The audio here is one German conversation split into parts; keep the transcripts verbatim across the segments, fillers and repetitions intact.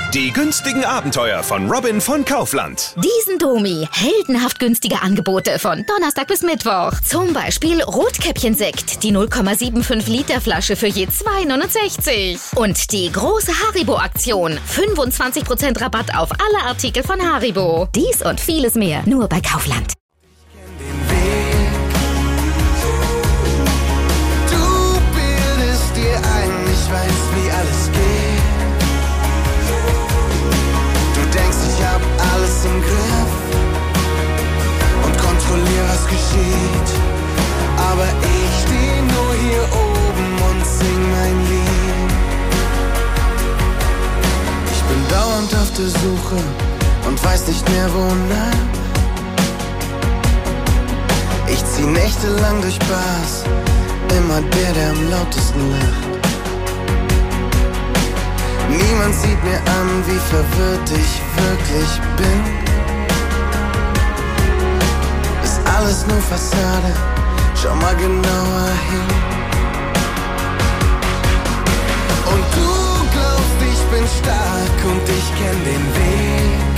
Die günstigen Abenteuer von Robin von Kaufland. Diesen Domi. Heldenhaft günstige Angebote von Donnerstag bis Mittwoch. Zum Beispiel Rotkäppchensekt, die null Komma fünfundsiebzig Liter Flasche für je zwei neunundsechzig. Und die große Haribo-Aktion. fünfundzwanzig Prozent Rabatt auf alle Artikel von Haribo. Dies und vieles mehr nur bei Kaufland. Du bildest dir ein, ich weiß, wie alles geht. Du denkst, ich hab alles im Griff und kontrollier, was geschieht. Aber ich steh nur hier oben und sing mein Lied. Ich bin dauernd auf der Suche und weiß nicht mehr wonach. Ich zieh nächtelang durch Bars, immer der, der am lautesten lacht. Niemand sieht mir an, wie verwirrt ich wirklich bin. Ist alles nur Fassade, schau mal genauer hin. Und du glaubst, ich bin stark und ich kenn den Weg.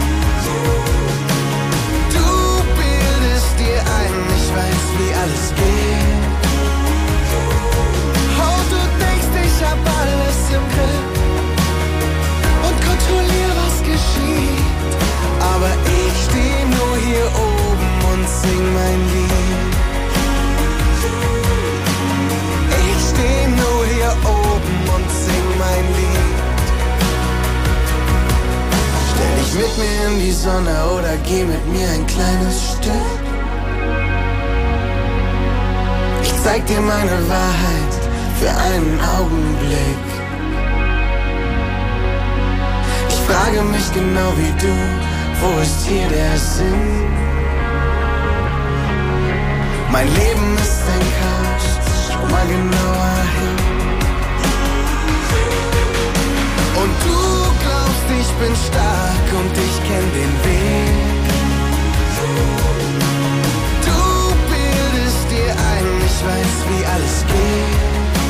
Du bildest dir ein, ich weiß, wie alles geht. Oh, du denkst, ich hab alles im Griff und kontrollier, was geschieht. Aber ich steh nur hier oben und sing mein Lied. Ich steh nur hier oben und sing mein Lied. Stell dich mit mir in die Sonne oder geh mit mir ein kleines Stück. Ich zeig dir meine Wahrheit für einen Augenblick. Ich frage mich genau wie du, wo ist hier der Sinn? Mein Leben ist ein Chaos, schau mal genauer hin. Und du glaubst, ich bin stark und ich kenn den Weg. Du bildest dir ein, ich weiß, wie alles geht.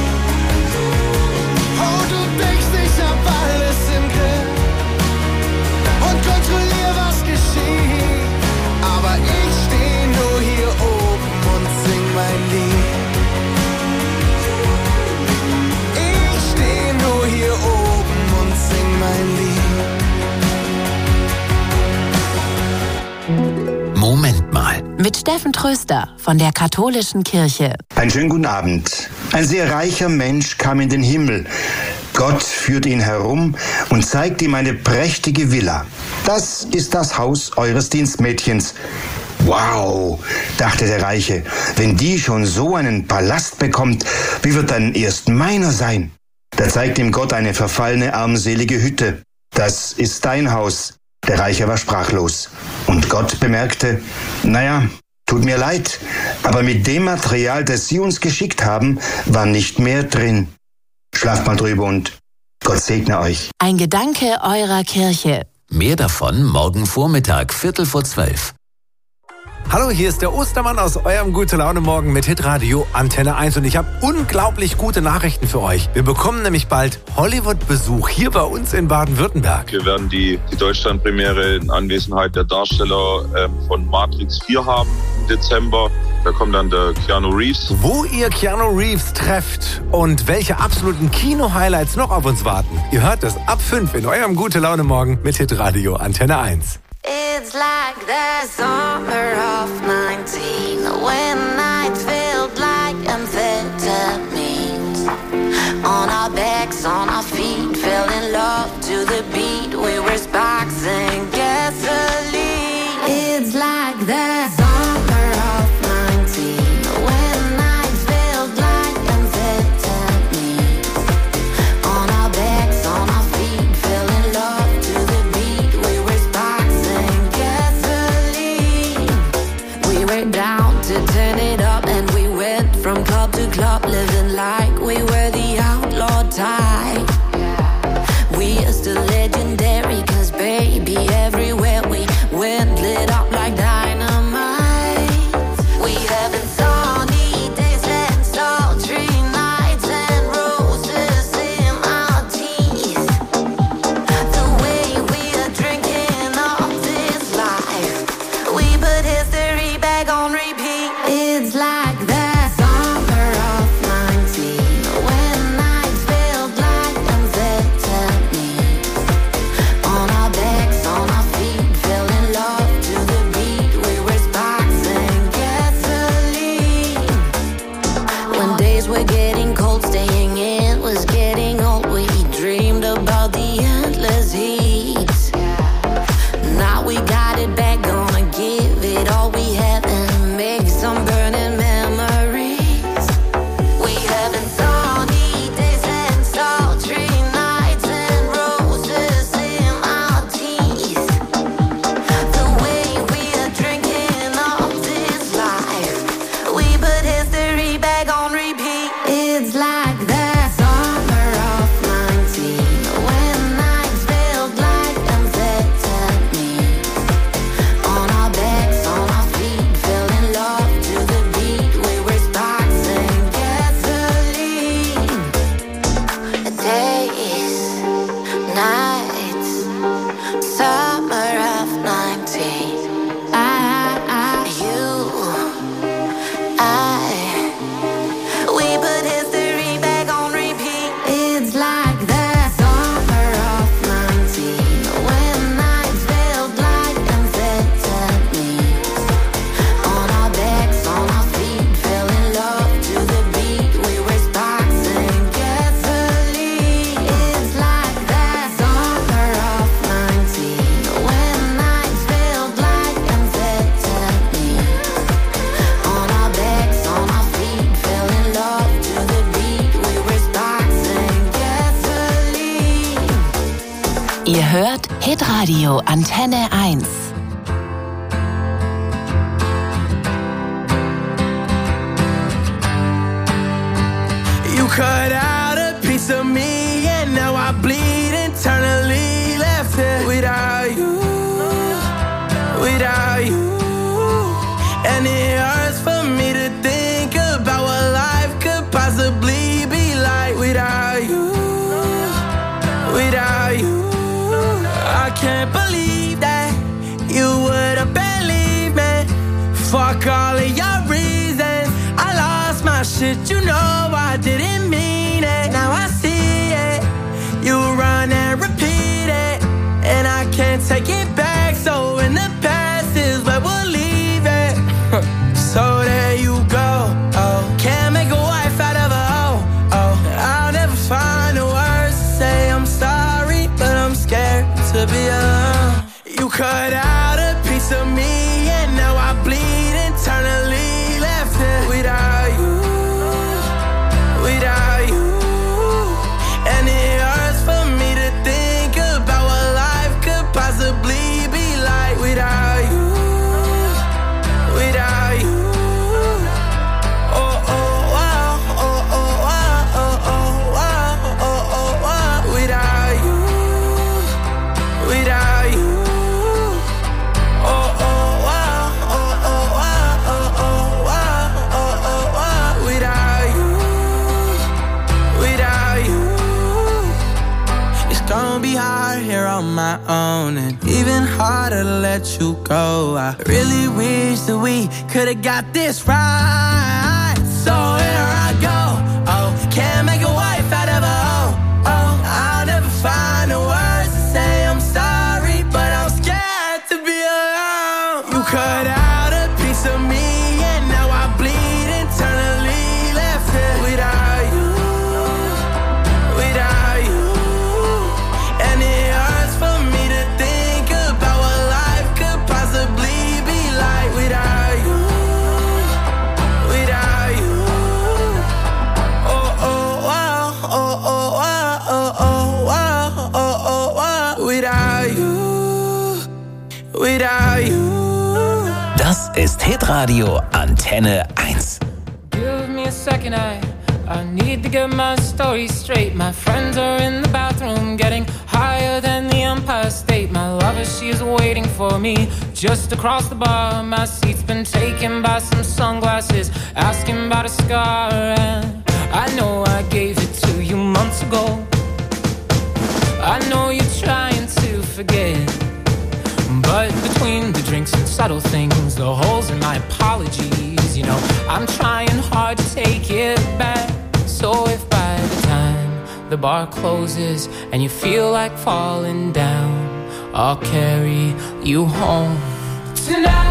Oh, du denkst, ich hab alles im Griff und kontrollier, was geschieht. Aber ich steh nur hier oben und sing mein Lied. Ich steh nur hier oben und sing mein Lied. Moment mal. Mit Steffen Tröster von der Katholischen Kirche. Einen schönen guten Abend. Ein sehr reicher Mensch kam in den Himmel. Gott führte ihn herum und zeigte ihm eine prächtige Villa. Das ist das Haus eures Dienstmädchens. Wow, dachte der Reiche, wenn die schon so einen Palast bekommt, wie wird dann erst meiner sein? Da zeigte ihm Gott eine verfallene, armselige Hütte. Das ist dein Haus. Der Reiche war sprachlos. Und Gott bemerkte, naja, tut mir leid, aber mit dem Material, das Sie uns geschickt haben, war nicht mehr drin. Schlaft mal drüber und Gott segne euch. Ein Gedanke eurer Kirche. Mehr davon morgen Vormittag, Viertel vor zwölf. Hallo, hier ist der Ostermann aus eurem Gute-Laune-Morgen mit Hitradio Antenne eins und ich habe unglaublich gute Nachrichten für euch. Wir bekommen nämlich bald Hollywood-Besuch hier bei uns in Baden-Württemberg. Wir werden die, die Deutschland-Premiere in Anwesenheit der Darsteller ähm, von Matrix vier haben im Dezember. Da kommt dann der Keanu Reeves. Wo ihr Keanu Reeves trefft und welche absoluten Kino-Highlights noch auf uns warten. Ihr hört das ab fünf in eurem Gute-Laune-Morgen mit Hitradio Antenne eins. It's like the summer of nineteen, when nights felt like amphetamines. On our backs, on our feet, fell in love to the beat. We were sparks and gasoline. It's like the summer of nineteen, when nights felt like amphetamines. On our backs, on our feet, fell in love to the beat. We were sparks and gasoline. We were down to turn it up and we went from club to club, living like we were the outlaw type. We are still legendary, cause baby, everywhere we went, lit up like dynamite. We having sunny days and sultry nights and roses in our teeth. The nights, summer of nineteen. I, I, you, I, we put history back on repeat. It's like that summer of nineteen, when nights felt like amphetamines. On our backs, on our feet, fell in love to the beat. We were sparks and gasoline. It's like that summer of nineteen, when nights felt like amphetamines. On our backs, on our feet, fell in love to the beat. We were sparks and gasoline. Ihr hört Hitradio Antenne eins. You cut out a piece of me, and now I bleed internally. Left here without you, without you. And it hurts for me to think about what life could possibly be like without you, without you. I can't believe that you would have believed me. Fuck all of your reasons. I lost my shit, you know I didn't mean it. Now I see it. You run and repeat it, and I can't take it back. So in the past is where we'll leave it. So there you go. Oh, can't make a wife out of a hoe. Oh, I'll never find the words to say I'm sorry, but I'm scared to be alone. You cut out a piece of me, and now I bleed internally. Left it without you, without you. And it hurts for me to think about what life could possibly be like without you, without you. Oh, oh, wow, oh, oh, wow, oh, oh, wow, oh, oh, wow. Without you, without you. Oh, oh, wow, oh, oh, wow, oh, oh, wow, oh, oh, wow. Without you, without you. It's gonna be hard here on my own, and even harder to let you go. I really wish that we could've got this right. So here I go. Oh, can't make a wife out of a hoe. Oh, I'll never find the words to say I'm sorry, but I'm scared to be alone. You cut out a piece of me, and now I bleed internally. Left it without you, without you. And it hurts for me to think about what life could possibly be like without you, without you. Oh, oh, wow, oh, oh, wow, oh, oh, wow, oh, oh, wow. Without you, without you. Das ist Hitradio Antenne eins. Give me a second, I, I need to get my story straight. My friends are in the bathroom getting higher than the Empire State. My lover, she's waiting for me just across the bar. My seat's been taken by some sunglasses, asking about a scar. And I know I gave it to you months ago. I know you're trying to forget, but between the drinks and subtle things, the holes in my apologies, you know, I'm trying hard to take it back. So if by the time the bar closes and you feel like falling down, I'll carry you home tonight.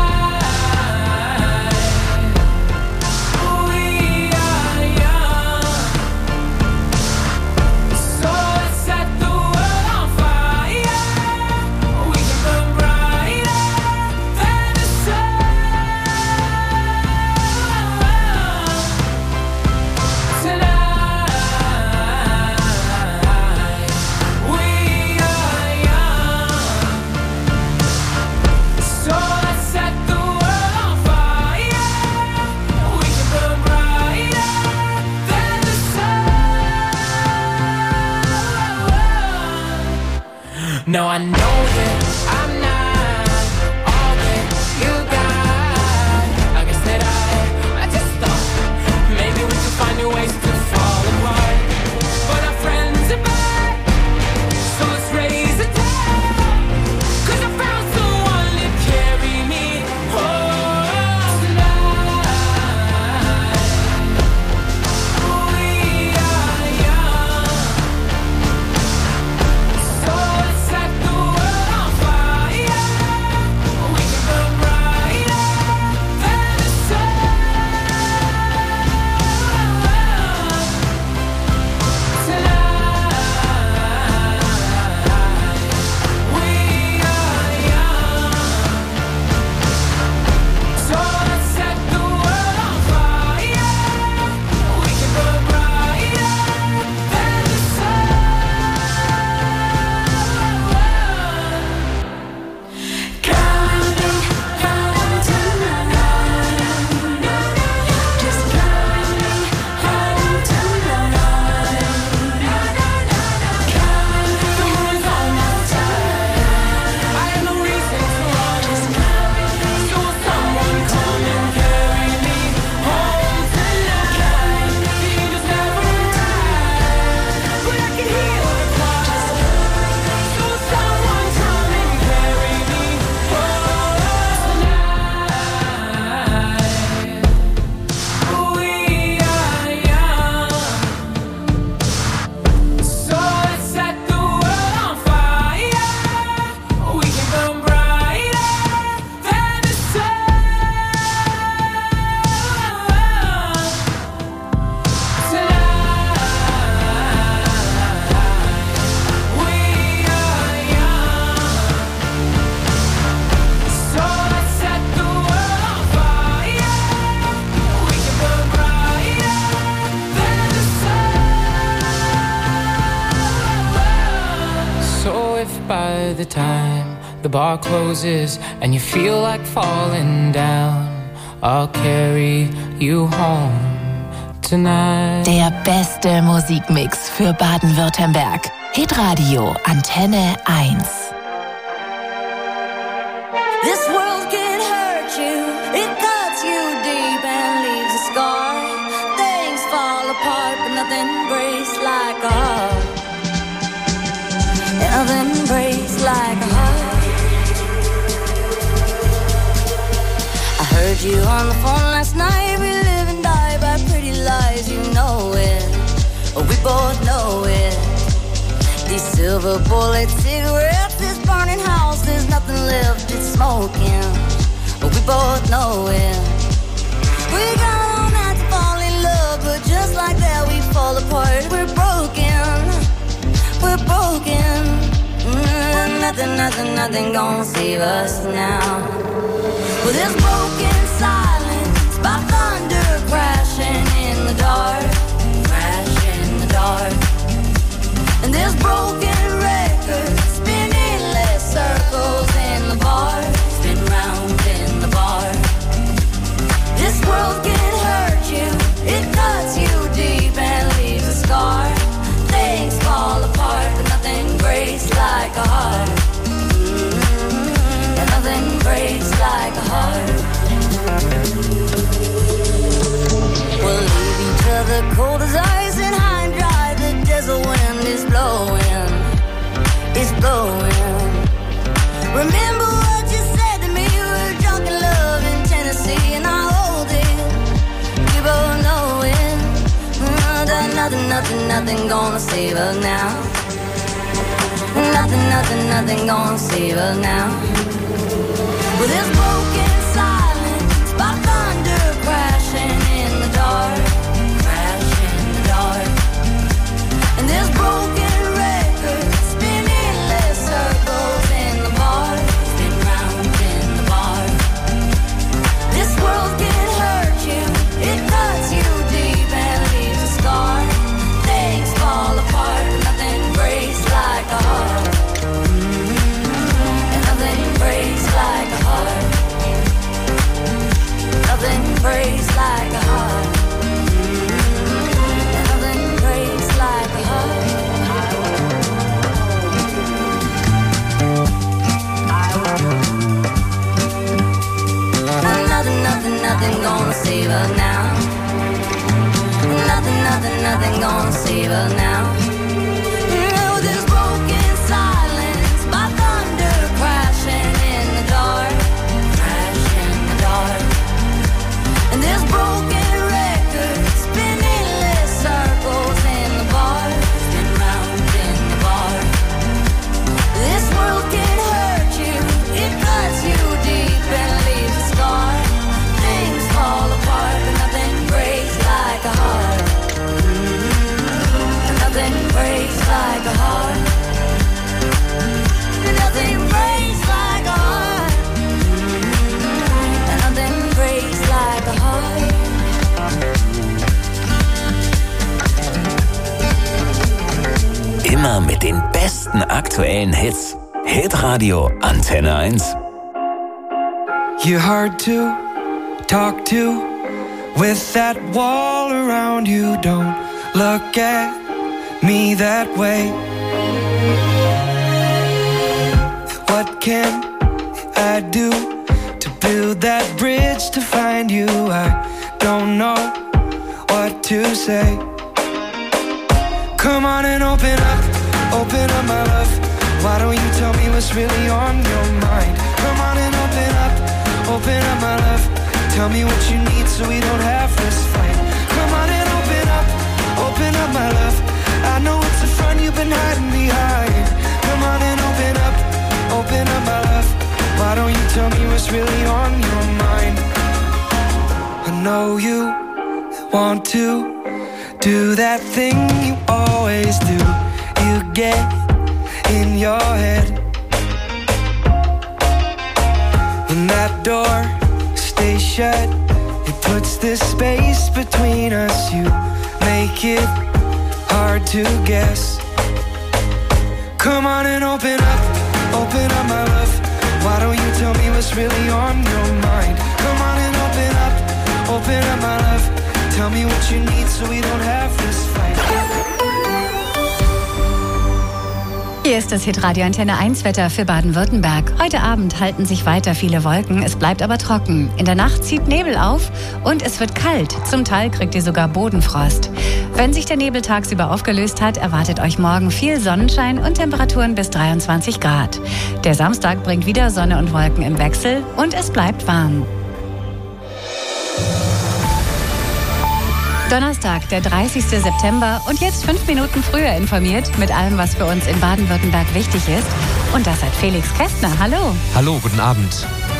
No, I know that I'm not all that you got. I guess that I, I just thought maybe we could find new ways to fall apart. But our friends are back, so let's raise know if by the time the bar closes and you feel like falling down, I'll carry you home tonight. Der beste Musikmix für Baden-Württemberg. Hitradio Antenne eins. This world can hurt you, it cuts you deep and leaves a scar. Things fall apart, but nothing breaks like a heart. And nothing breaks like a heart. I heard you on the phone last night. We live and die by pretty lies, you know it. We both know it. These silver bullet cigarettes, this burning house, there's nothing left, it's smoking. We both know it. We got all night to fall in love, but just like that we fall apart. We're broken, we're broken. Mm, nothing, nothing, nothing gonna save us now. Well, there's broken silence by thunder crashing in the dark, crash in the dark. And there's broken records spinning less circles in the bar, spin round in the bar. This world can hurt you, it cuts you deep and leaves a scar. Things fall apart, but nothing breaks like a heart. Mm-hmm. And nothing breaks like a heart. We'll leave each other cold as ice and high and dry. The desert wind is blowing, it's blowing. Remember what you said to me, you were drunk in love in Tennessee, and I hold it, we both know it. Mm, that nothing, nothing, nothing gonna save us now. Nothing, nothing, nothing gonna save us now. Well, there's broken silence by thunder crashing in the dark, crash in the dark. And there's broken records spinning less circles in the bar, spin round in the bar. This world can hurt you, it cuts you deep and leaves a scar. Things fall apart, but nothing breaks like a heart. Mm-hmm. And nothing breaks like a heart. Nothing breaks like a heart. Mm-hmm. And nothing breaks like a heart. Nothing, nothing, nothing gonna save us now. Nothing, nothing, nothing gonna save us now. No, there's broken silence by thunder crashing in the dark, crash in the dark. And there's broken records spinning less circles in the bar, spin round in the bar. This world can hurt you, it cuts you deep and leaves a scar. Things fall apart, but nothing breaks like a heart. Mm-hmm. And nothing breaks like a heart. Nothing breaks like a heart. Mm-hmm. And nothing breaks like a heart. Immer mit den besten aktuellen Hits. Hitradio Antenne eins. You're hard to talk to with that wall around you. Don't look at me that way. What can I do to build that bridge to find you? I don't know what to say. Come on and open up, open up my love. Why don't you tell me what's really on your mind? Come on and open up, open up my love. Tell me what you need so we don't have this fight. Come on and open up, open up my love. I know it's a front you've been hiding behind. Come on and open up, open up my love. Why don't you tell me what's really on your mind? I know you want to do that thing you always do. You get in your head. When that door stays shut, it puts this space between us. You make it hard to guess. Come on and open up, open up my love. Why don't you tell me what's really on your mind? Come on and open up, open up my love. Tell me what you need so we don't have this fight. Hier ist das Hitradio Antenne eins Wetter für Baden-Württemberg. Heute Abend halten sich weiter viele Wolken, es bleibt aber trocken. In der Nacht zieht Nebel auf und es wird kalt. Zum Teil kriegt ihr sogar Bodenfrost. Wenn sich der Nebel tagsüber aufgelöst hat, erwartet euch morgen viel Sonnenschein und Temperaturen bis dreiundzwanzig Grad. Der Samstag bringt wieder Sonne und Wolken im Wechsel und es bleibt warm. Donnerstag, der dreißigsten September und jetzt fünf Minuten früher informiert mit allem, was für uns in Baden-Württemberg wichtig ist. Und das hat Felix Kästner. Hallo. Hallo, guten Abend.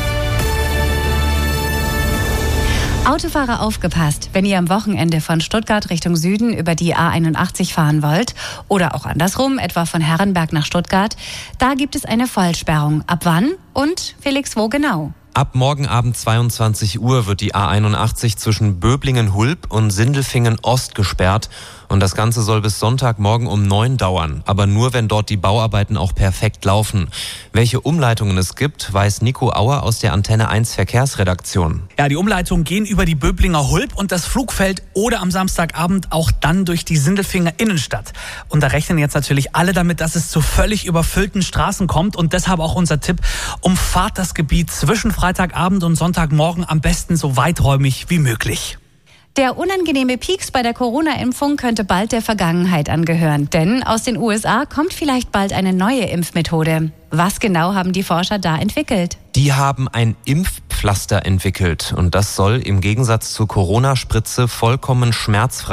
Autofahrer aufgepasst, wenn ihr am Wochenende von Stuttgart Richtung Süden über die A einundachtzig fahren wollt oder auch andersrum, etwa von Herrenberg nach Stuttgart, da gibt es eine Vollsperrung. Ab wann und, Felix, wo genau? Ab morgen Abend zweiundzwanzig Uhr wird die A einundachtzig zwischen Böblingen-Hulb und Sindelfingen-Ost gesperrt. Und das Ganze soll bis Sonntagmorgen um neun dauern. Aber nur, wenn dort die Bauarbeiten auch perfekt laufen. Welche Umleitungen es gibt, weiß Nico Auer aus der Antenne eins Verkehrsredaktion. Ja, die Umleitungen gehen über die Böblinger Hulb und das Flugfeld oder am Samstagabend auch dann durch die Sindelfinger Innenstadt. Und da rechnen jetzt natürlich alle damit, dass es zu völlig überfüllten Straßen kommt. Und deshalb auch unser Tipp, umfahrt das Gebiet zwischen Freitagabend und Sonntagmorgen am besten so weiträumig wie möglich. Der unangenehme Pieks bei der Corona-Impfung könnte bald der Vergangenheit angehören, denn aus den U S A kommt vielleicht bald eine neue Impfmethode. Was genau haben die Forscher da entwickelt? Die haben ein Impfpflaster entwickelt und das soll im Gegensatz zur Corona-Spritze vollkommen schmerzfrei